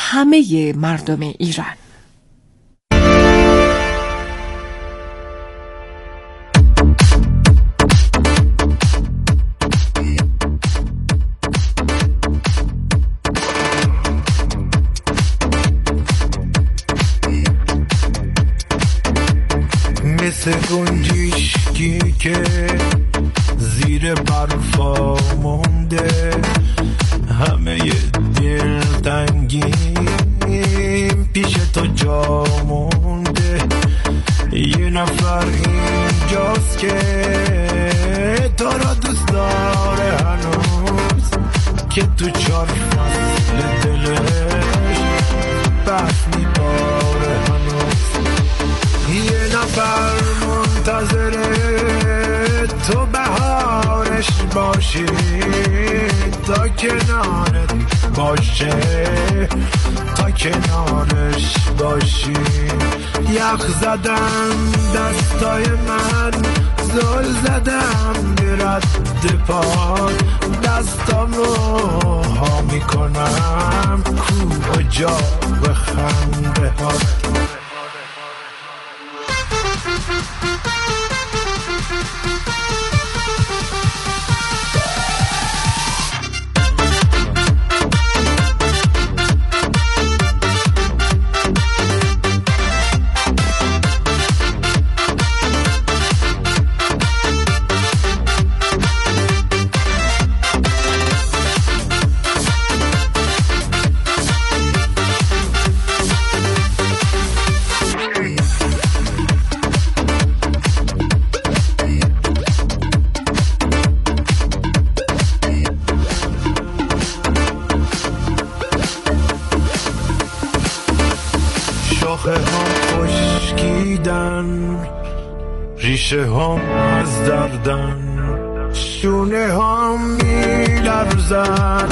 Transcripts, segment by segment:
همه مردم ایران. مثل گنجشکی که زیر برفا مونده، همه دلتنگیم پیش تو جا مونده. یه نفر اینجاست که تو را دوست داره هنوز، که تو 4 فصل دلش برف میباره هنوز. یه نفر منتظره تو بهارش باشی، تا کنارت باشه، تا کنارش باشی. یخ زدم دستای من، زل زدم به رد پا، دستامو ها میکنم کو جا به خنده ها. شاخه هم خشکیدن، ریشه هم از دردن، شونه هم میلرزن،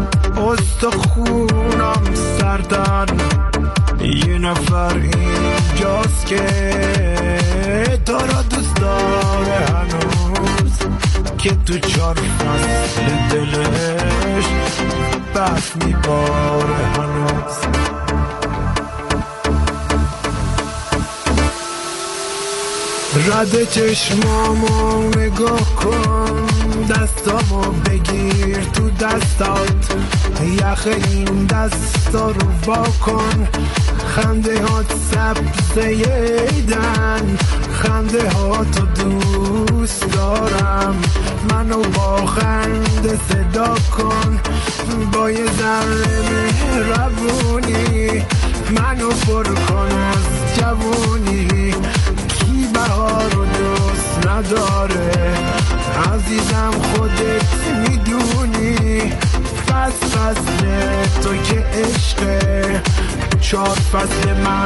استخونم سردن. یه نفر اینجاست که تو را دوست داره هنوز، که تو 4 فصل دلش برف میباره هنوز. رد چشمامو نگاه کن، دستامو بگیر تو دستات، یخ این دستا رو وا کن. خنده هات سبزه ایدن، خنده هاتو دوست دارم. منو با خنده صدا کن، با یه ذره مهربونی منو پر کن از جوونی. بهار رو دوست نداره عزیزم، خودت میدونی. فصل تو که عشقه، 4 فصل من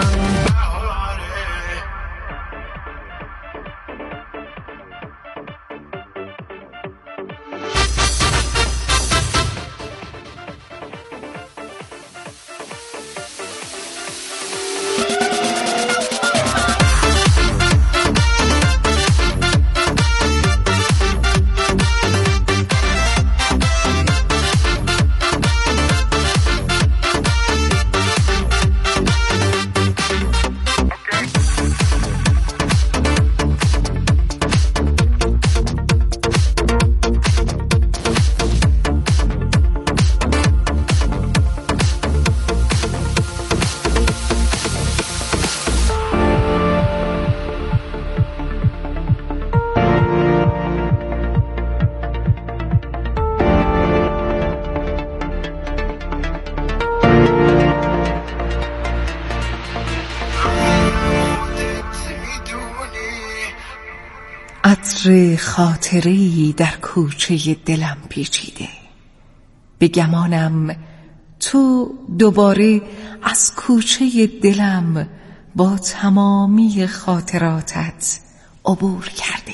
عطر خاطره‌ای در کوچه دلم پیچیده. به گمانم تو دوباره از کوچه دلم با تمامی خاطراتت عبور کردی.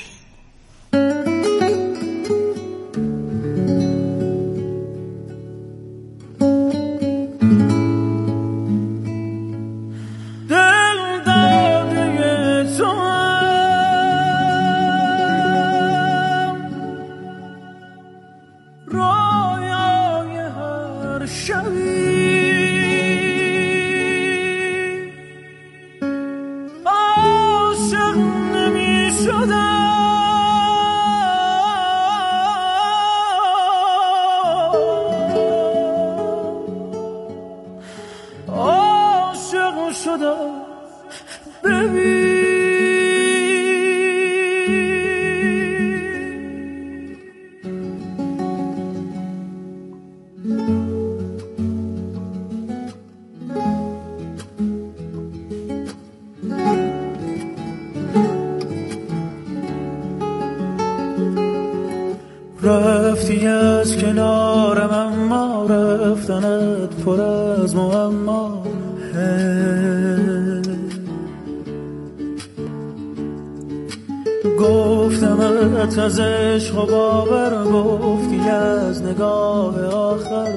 شوی شده ببین رفتی از کنارم اما رفتنت پر از معما گفتمت از عشق و باور گفتی از نگاه آخر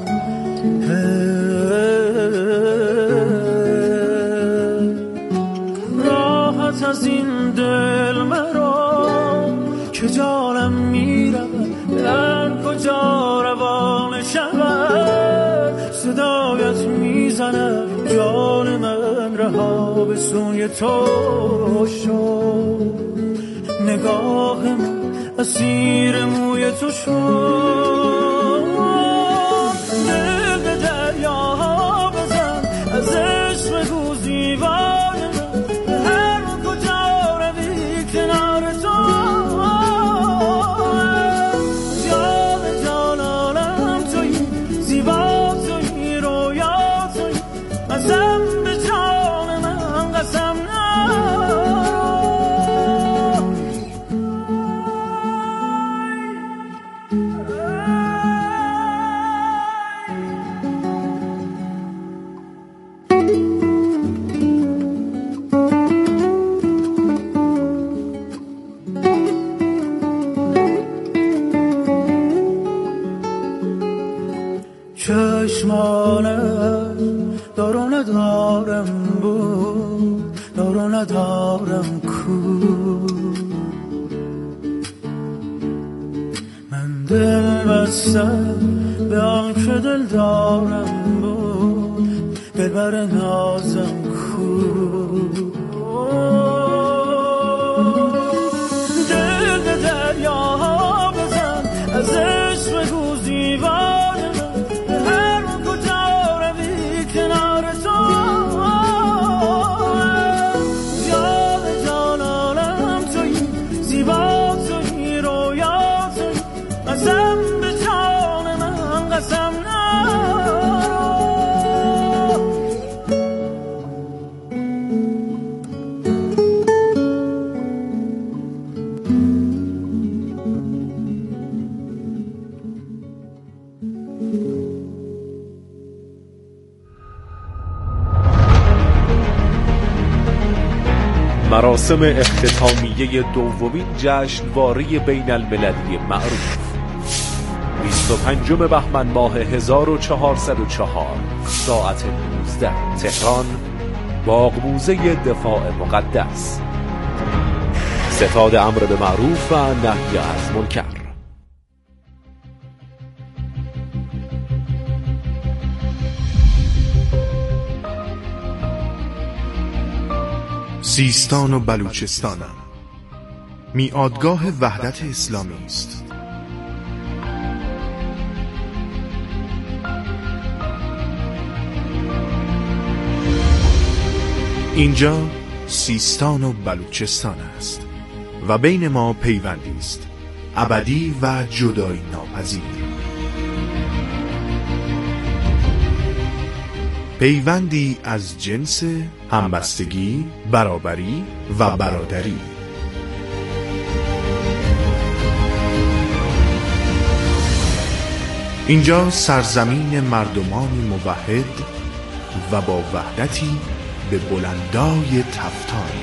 راحت از این دل مرا که جانم میرم در کجا روان شود صدایت میزنه جان من رها به سوی تو شد نگاه من اسیر موی تو شد دل به دریا بزن از عشق بگو زیبای من به هر کجا روی کنار تو چشمانت دارو ندارم بود دارو ندارم کو من دل بستم به آن که دل دارم بود دلبر نازم کو دل به دریا بزن از عشق بگو زیبای مراسم اختتامیه دومین جشنواره بین المللی معروف 25 بهمن ماه 1404 ساعت 19 تهران باغ موزه دفاع مقدس ستاد امر به معروف و نهی از منکر. سیستان و بلوچستان میعادگاه وحدت اسلامی است. اینجا سیستان و بلوچستان است و بین ما پیوندی است ابدی و جدایی ناپذیر. پیوندی از جنس همبستگی، برابری و برادری. اینجا سرزمین مردمانی موحد و با وحدتی به بلندای تفتان.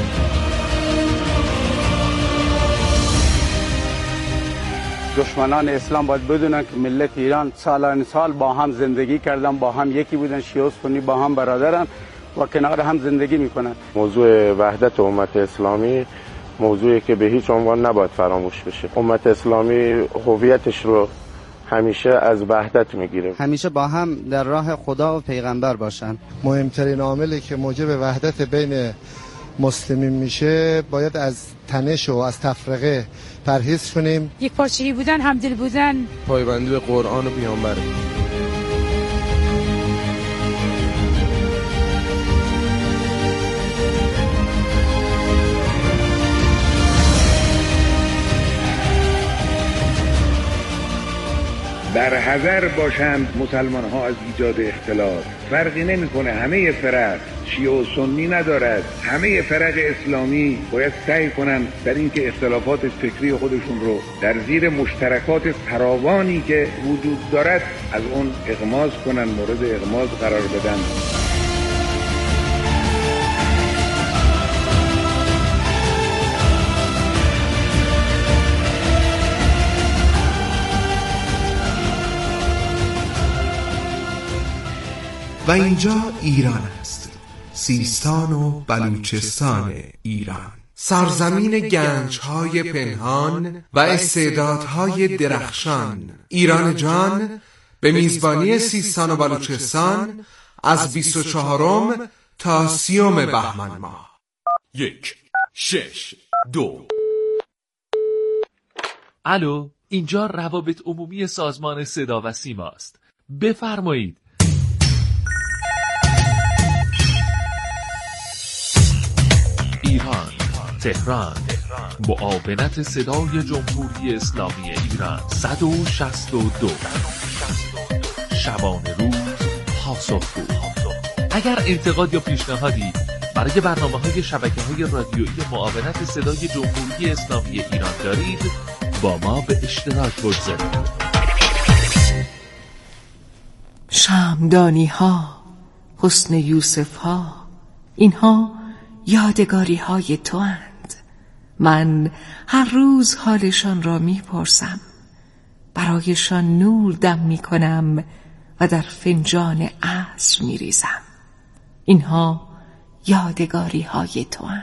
دشمنان اسلام باید بدونن که ملت ایران سالان سال با هم زندگی کردن، با هم یکی بودن، شیعه و سنی با هم برادرن و کنار هم زندگی میکنن. موضوع وحدت امت اسلامی موضوعی که به هیچ عنوان نباید فراموش بشه. امت اسلامی هویتش رو همیشه از وحدت میگیره، همیشه با هم در راه خدا و پیغمبر باشن. مهمترین عاملی که موجب وحدت بین مسلمین میشه باید از تنش و از تفرقه پرهیز کنیم. یک پارچگی بودن، همدل بودن، پایبندی به قرآن و پیامبر. حذر باشند مسلمان ها از ایجاد اختلاف. فرقی نمیکنه، همه فرق شیعه و سنی ندارد، همه فرق اسلامی باید سعی کنند در اینکه اختلافات فکری خودشون رو در زیر مشترکات فراوانی که وجود دارد از اون اغماض کنن، مورد اغماض قرار بدن. و اینجا ایران است، سیستان و بلوچستان ایران، سرزمین گنج‌های پنهان و استعدادهای درخشان. ایران جان به میزبانی سیستان و بلوچستان از 24 تا 30 بهمن ماه. 1 6 2. الو، اینجا روابط عمومی سازمان صدا و سیما است. بفرمایید. ایران، تهران، معاونت صدای جمهوری اسلامی ایران 162. شبانه روز پاسخگو. اگر انتقاد یا پیشنهادی برای برنامه‌های شبکه‌های رادیویی معاونت صدای جمهوری اسلامی ایران دارید، با ما به اشتراک بگذارید. شمعدانی ها، حسن یوسف ها، اینها یادگاری های تو اند. من هر روز حالشان را میپرسم، برایشان نور دم میکنم و در فنجان عصر میریزم. اینها یادگاری های تو اند.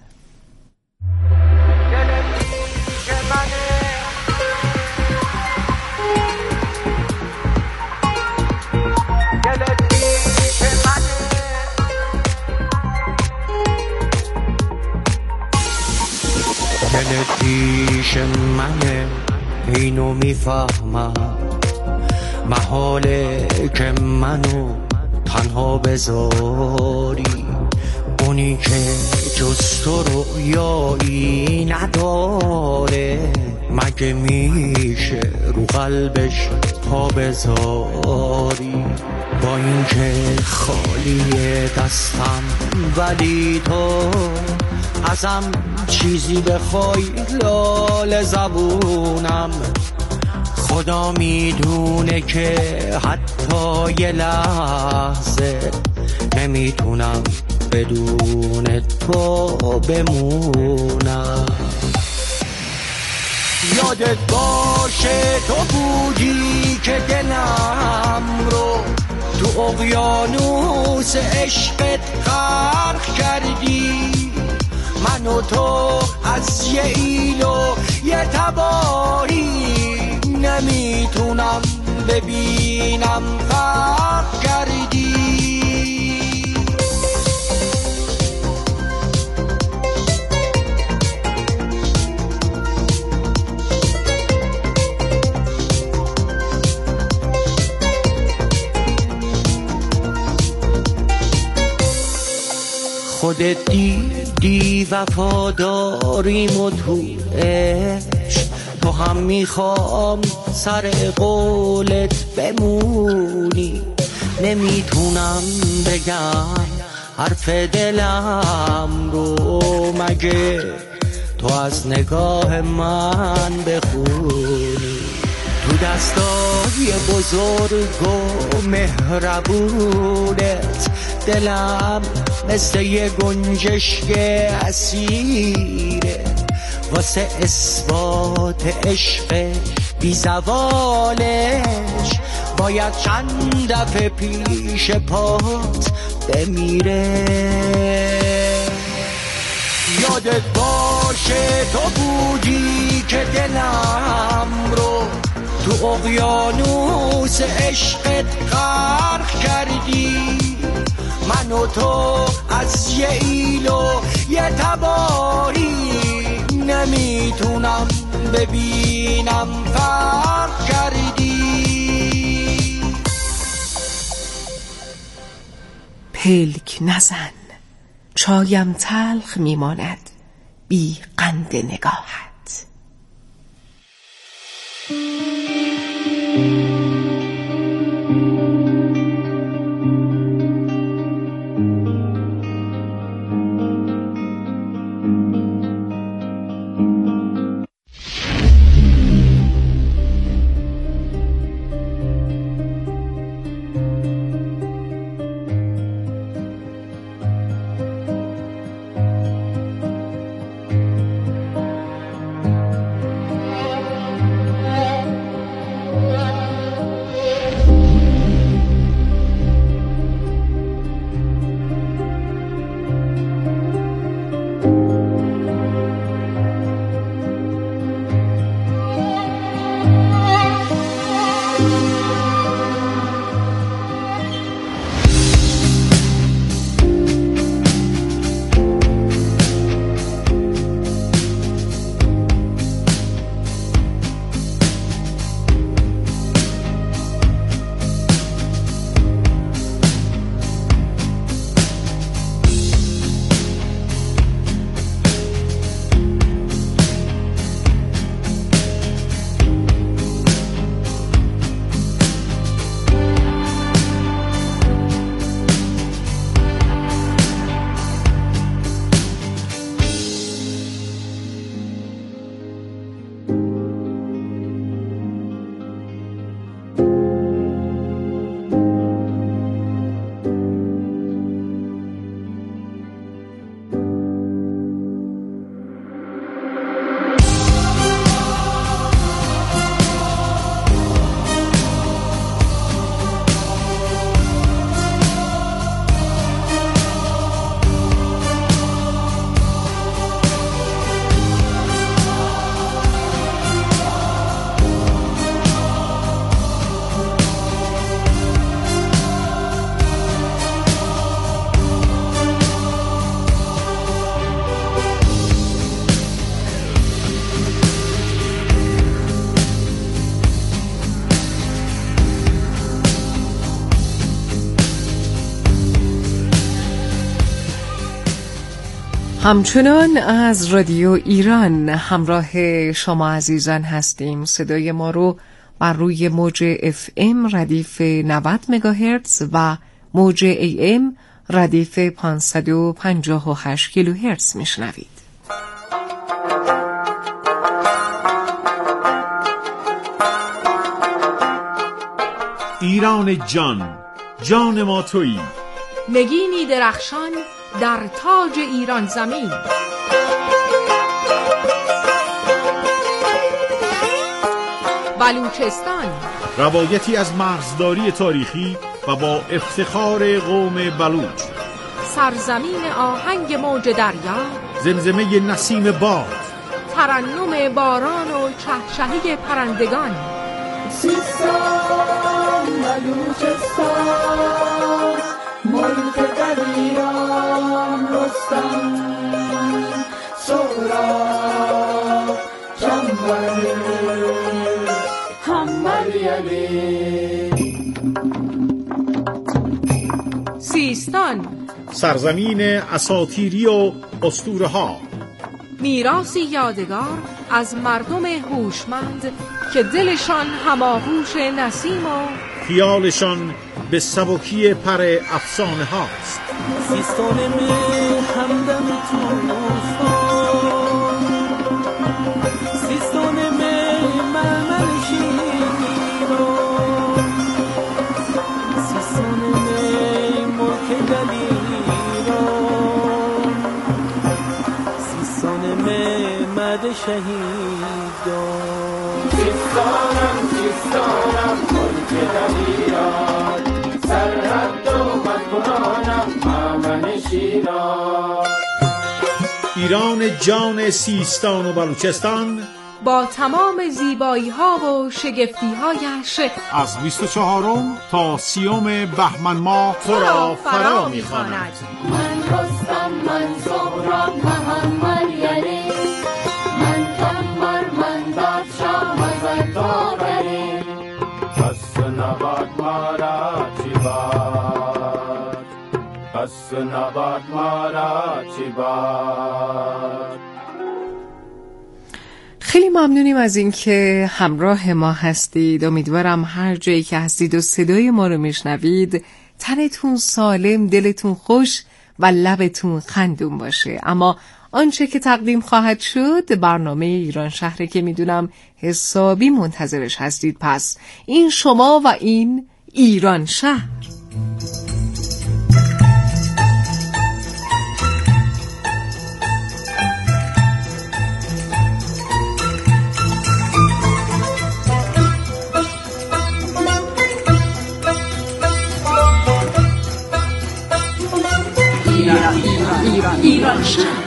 پیش منه، اینو میفهمم، محاله که منو تنها بذاری. اونی که جز تو رویایی نداره، مگه میشه رو قلبش پا بذاری؟ با این که خالی دستم ولی تو ازم چیزی بخوای لال زبونم. خدا میدونه که حتی یه لحظه نمیتونم بدون تو بمونم. یادت باشه تو بودی که دلم رو تو اقیانوس عشقت غرق کردی. من و تو از یه ایل و یه تباری نمیتونم ببینم غرق کردی. خودت دیدی وفاداریم و تو عشق، تو هم میخوام سر قولت بمونی. نمیتونم بگم حرف دلم رو، مگه تو از نگاه من بخونی. تو دستای بزرگ و مهربونت دلم مثل یه گنجشک اسیره. واسه اثبات عشق بی زوالش باید چند دفعه پیش پات بمیره. یادت باشه تو بودی که دلم رو تو اقیانوس عشقت غرق کردی. من و تو از یه ایل و یه تباری نمیتونم ببینم فرق کردی. پلک نزن، چایم تلخ میماند بی قند نگاهت. همچنان از رادیو ایران همراه شما عزیزان هستیم. صدای ما رو بر روی موج FM ردیف 90 مگاهرتز و موج AM ردیف 558 کیلوهرتز میشنوید. ایران جان، جان ما تویی. نگینی درخشان در تاج ایران زمین. بلوچستان، روایتی از مرزداری تاریخی و با افتخار قوم بلوچ. سرزمین آهنگ موج دریا، زمزمه نسیم باد، ترنم باران و چهچهی پرندگان. سیستان، بلوچستان، ملک در ایران، رستم، سهراب، جنبل، همبریلی. سیستان، سرزمین اساطیری و اسطوره ها، میراثی یادگار از مردم هوشمند که دلشان هماغوش نسیم و خیالشان به سبکی پر افسانه هاست. سیستان می همدم توفان، سیستان می مرمر شیران، سیستان می ملک دلیران، سیستان می مد شهیدان. سیستانم، سیستانم، ملک دلیران، سرحد و مدبرانم، مامن شیران. ایران جان، سیستان و بلوچستان با تمام زیبایی ها و شگفتی هایش از 24 تا 30 بهمن ماه تو را فرا می‌خواند. من رستم، من سهراب، محمد یلی، من کمر، من بادشاه، مزد داوری. بس نباد مارا چی باد، بس نباد مارا چی باد. خیلی ممنونیم از اینکه همراه ما هستید. امیدوارم هر جایی که هستید و صدای ما رو میشنوید تنتون سالم، دلتون خوش و لبتون خندون باشه. اما آنچه که تقدیم خواهد شد برنامه ایران شهره که میدونم حسابی منتظرش هستید. پس این شما و این ایران شهر. ایران شهر.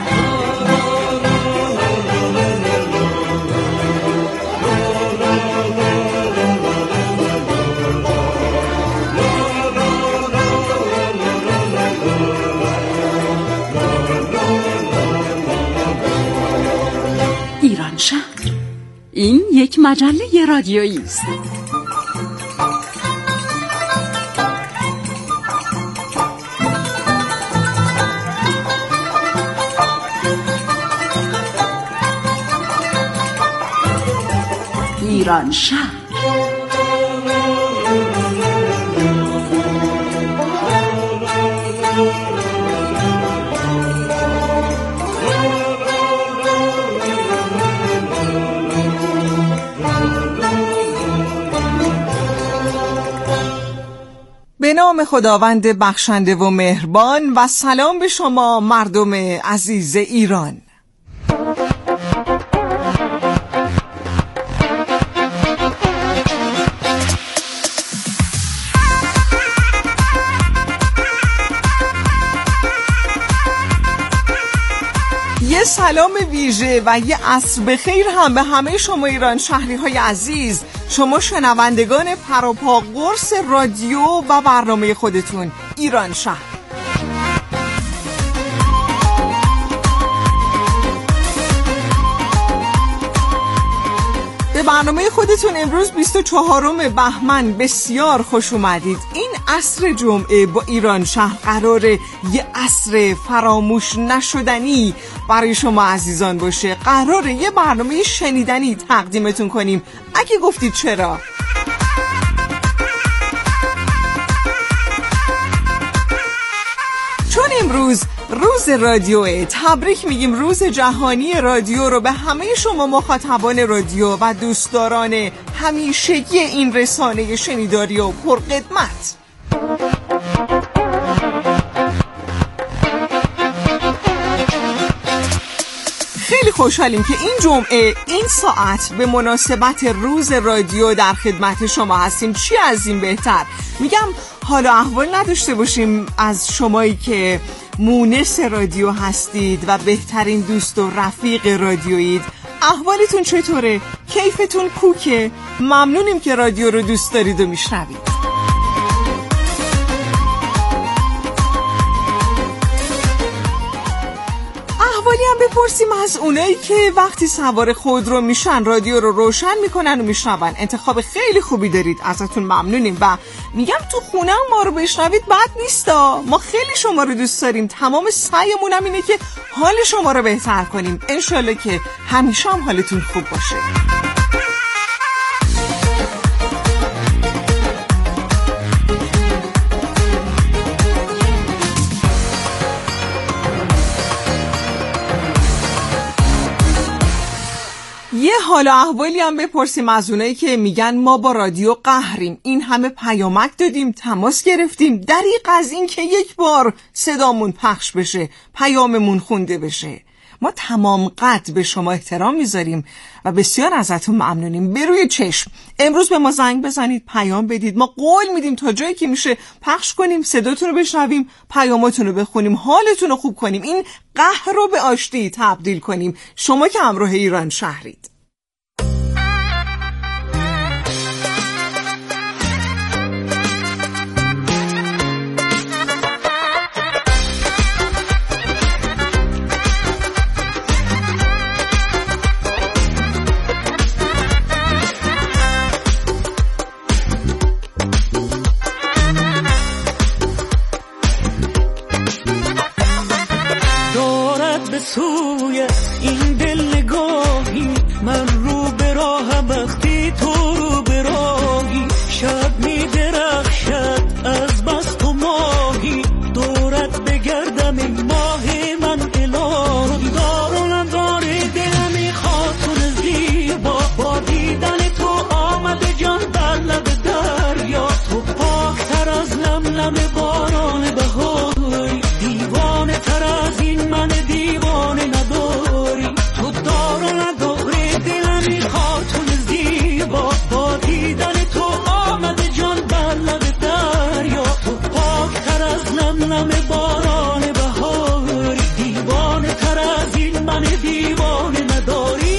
ایران شهر، این یک مجله رادیویی است. ایران شهر. به نام خداوند بخشنده و مهربان و سلام به شما مردم عزیز ایران. یه سلام ویژه و یه عصر بخیر هم به همه شما ایران شهری های عزیز، شما شنوندگان پروپا قرص رادیو و برنامه خودتون ایران شهر. به برنامه خودتون امروز 24 بهمن بسیار خوش اومدید. این عصر جمعه با ایران شهر قراره یه عصر فراموش نشدنی برای شما عزیزان باشه. قراره یه برنامه شنیدنی تقدیمتون کنیم. اگه گفتید چرا؟ چون امروز روز رادیوه. تبریک میگیم روز جهانی رادیو رو به همه شما مخاطبان رادیو و دوستداران همیشگی این رسانه شنیداری و پرقدمت. خیلی خوشحالیم که این جمعه این ساعت به مناسبت روز رادیو در خدمت شما هستیم. چی از این بهتر؟ میگم حالا احوال نداشته باشیم از شمایی که مونس رادیو هستید و بهترین دوست و رفیق رادیویید. احوالتون چطوره؟ کیفتون کوکه؟ ممنونیم که رادیو رو دوست دارید و میشنوید. احوالی هم بپرسیم از اونایی که وقتی سوار خودرو میشن رادیو رو روشن میکنن و میشنون. انتخاب خیلی خوبی دارید، ازتون ممنونیم و میگم تو خونه هم ما رو بشنوید بد نیستا. ما خیلی شما رو دوست داریم. تمام سعیمون هم اینه که حال شما رو بهتر کنیم. انشالله که همیشه هم حالتون خوب باشه. یه حال احوالی هم بپرسیم از اونایی که میگن ما با رادیو قهریم. این همه پیامک دادیم، تماس گرفتیم، دریغ از این که یک بار صدامون پخش بشه، پیاممون خونده بشه. ما تمام قد به شما احترام میذاریم و بسیار ازتون ممنونیم. به روی چشم امروز به ما زنگ بزنید، پیام بدید. ما قول میدیم تا جایی که میشه پخش کنیم، صداتون رو بشنویم، پیاماتون رو بخونیم، حالتون رو خوب کنیم، این قهر رو به آشتی تبدیل کنیم. شما که همراه ایران شهرید. سوی این دل نگاهی من رو به راه وقتی تو رو به راهی شب می درخشد از بس تو ماهی دورت بگردم این ماه من الهی دار و ندار دلمی خاتون زیبا با دیدن تو آمده جان در لب دریا تو پاکتر از لملم باران بهاری دیوانه تر از این من دیوانه نداری تو دار و نداری دلمی خاتون زیبا با دیدن تو آمده جان بر لب دریا تو پاکتر از لملم باران بهاری دیوانه تر از این من دیوانه نداری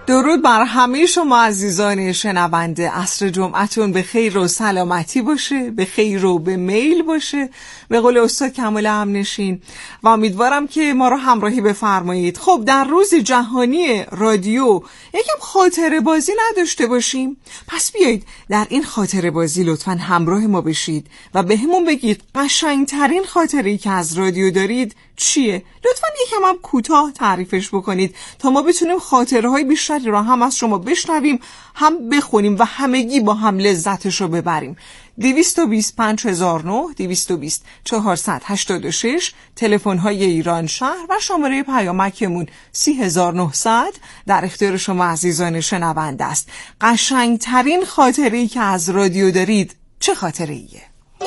درود بر همه شما عزیزان شنونده. عصر جمعتون به خیر و سلامتی باشه، به خیر و به میل باشه، به قول استاد کمال همنشین، و امیدوارم که ما رو همراهی بفرمایید. خب در روز جهانی رادیو یکم خاطره بازی نداشته باشیم؟ پس بیایید در این خاطره بازی لطفاً همراه ما بشید و به همون بگید قشنگترین خاطره‌ای که از رادیو دارید چیه؟ لطفاً یکم هم کوتاه تعریفش بکنید تا ما بتونیم خاطره‌های بیشتری رو هم از شما بشنویم، هم بخونیم و همگی با هم لذتش رو ببریم. 225009 220 486 تلفن‌های ایران شهر و شماره پیامکمون 3900 در اختیار شما عزیزان شنونده است. قشنگترین خاطره‌ای که از رادیو دارید چه خاطره‌ایه؟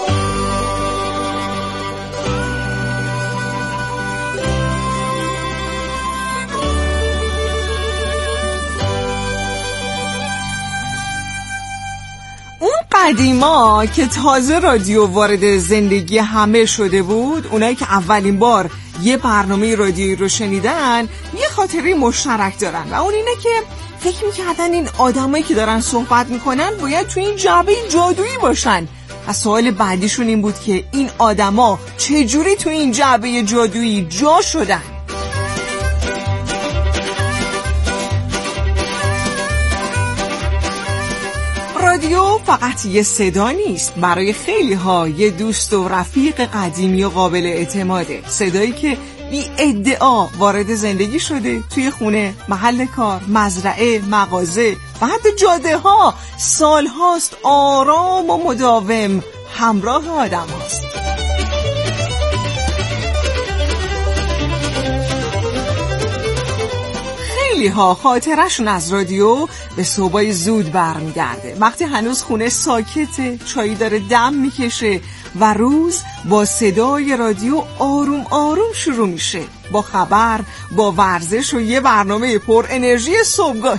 قدیما که تازه رادیو وارد زندگی همه شده بود، اونایی که اولین بار یه برنامه رادیویی رو شنیدن یه خاطره مشترک دارن و اون اینه که فکر میکردن این آدمایی که دارن صحبت میکنن باید تو این جعبه جادویی باشن. و سوال بعدیشون این بود که این آدما چجوری تو این جعبه جادویی جا شدن؟ رادیو فقط یه صدا نیست، برای خیلی ها یه دوست و رفیق قدیمی و قابل اعتماده. صدایی که بی ادعا وارد زندگی شده، توی خونه، محل کار، مزرعه، مغازه و حتی جاده ها سال هاست آرام و مداوم همراه آدم هاست. خیلی ها خاطرشون از رادیو به صبحای زود برمیگرده، وقتی هنوز خونه ساکته، چایی داره دم میکشه و روز با صدای رادیو آروم آروم شروع میشه، با خبر، با ورزش و یه برنامه پر انرژی صبحگاهی.